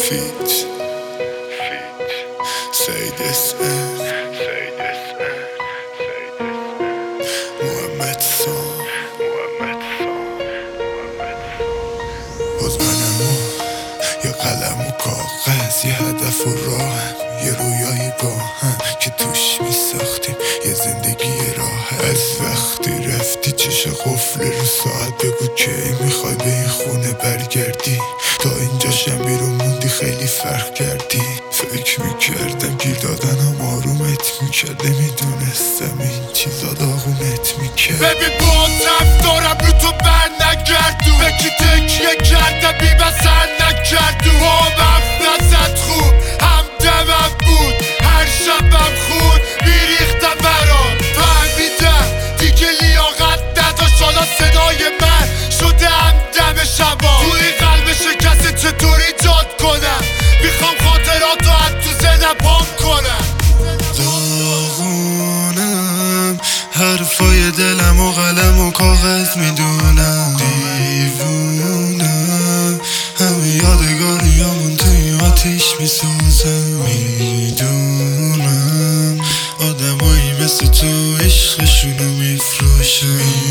Feet Say this end محمد سام باز منم یه قلم و کاغذ، یه هدف و راهم، یه رویایی با هم که توش میساختیم یه زندگی راحت. از وقتی رفتی چش قفل رو ساعت، بگو کی میخوای به این خونه برگردی. تا اینجاشم بیرون موندی خیلی فرق کردی. فکر میکردم گیر دادنم آرومت میکرد، نمیدونستم این چیزا داغونت میکرد. ببین با رفتارم رو تو بر نگردو، فکری تکیه کردم بی بسر نکردو. هم نزد خوب همدمم بود، هر شبم خون میریختم برام. فهمیدم دیگه لیاقت نداشت، حالا صدای من شده همدم شبا. توی قلب شکست چطور ایجاد کنم، میخوام خاطراتو از تو ذهنم پاک کنم. داغونم حرفای دلم و قلم و کاغذ میدونم. دیوونم همه یادگاریامون توی آتیش میسوزم. میدونم آدمایی مثل تو عشقشونو میفروشم.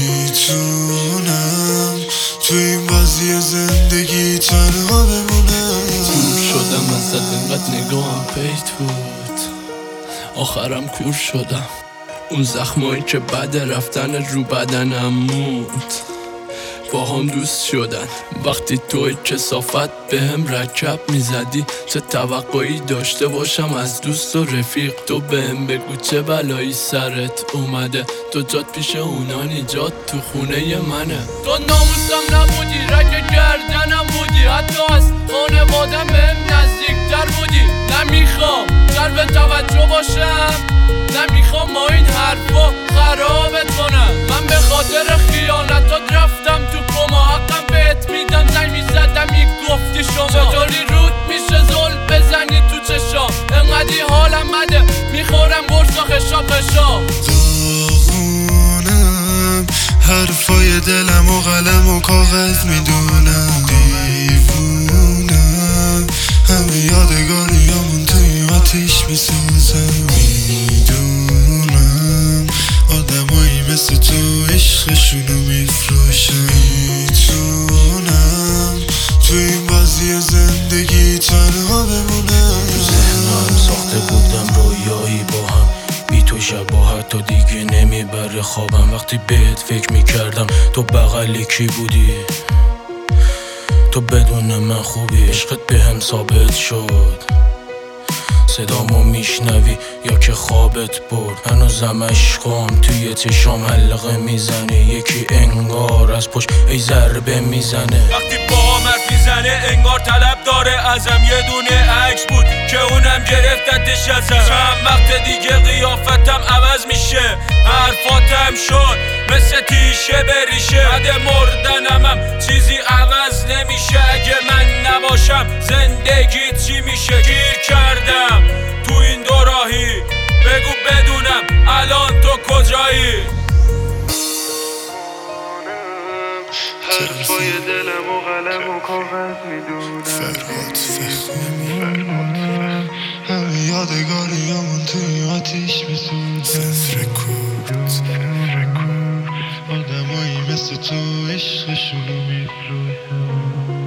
میتونم توی این بازی زندگی تنها بمونم. کور شدم ازت اینقدر نگاهم پیت بود، آخرم کور شدم. اون زخمایی که بعد رفتن رو بدنم موند با هم دوست شدن. وقتی توی کثافت به هم رکب میزدی، چه توقعی داشته باشم از دوست و رفیق؟ تو به هم بگو چه بلایی سرت اومده، تو جات پیش اونا نیجات تو خونه منه. تو ناموسم نبودی، رگ گردنم بودی، حتی از خانوادم بهم نزدیکتر بودی. نمیخوام جلب توجه باشم، نمیخوام ما این حرفا خرابت کنم. من به خاطر خیانتات رفتم تو کما، حقم بهت میدم نمیزدم گفتی شما. چطوری رود میشه زل بزنی تو چشام، انقدی حالم بده میخورم برسا خشا خشا. داغونم حرفای دلم و قلم و کاغذ میدونم. دیوونم همه یادگاریامون توی آتیش میسوزم. میدونم آدمایی مثل تو عشقشونو میفروشم. میتونم توی این بازی زندگی تنها بمونم. ذهنم ساخته بودم رویایی با هم، بی تو شباهت تا دیگه نمیبره خوابم. وقتی بهت فکر میکردم تو بغل کی بودی، تو بدون من خوبی. عشقت به هم ثابت شد، صدامو میشنوی یا که خوابت برد. هنوزم عشقام توی چشام حلقه میزنه، یکی انگار از پشت ای ضربه میزنه. وقتی با هم حرف میزنه انگار طلب داره ازم، یه دونه عکس بود که اونم گرفتتش ازم. چند وقت دیگه قیافتم عوض میشه، حرفاتم شد مثل تیشه بریشه. بعد مردنمم چیزی عوض نمیشه، اگه من نباشم زندگی چی میشه؟ گیر کردم تو این دوراهی، بگو بدونم الان تو کجایی؟ حرفای دلم و قلم و کاغذ میدونم. فرهاد فخری همه یادگاریامون توی آتیش میسوزم. آدمایی مثل تو عشقشونو میفروشم.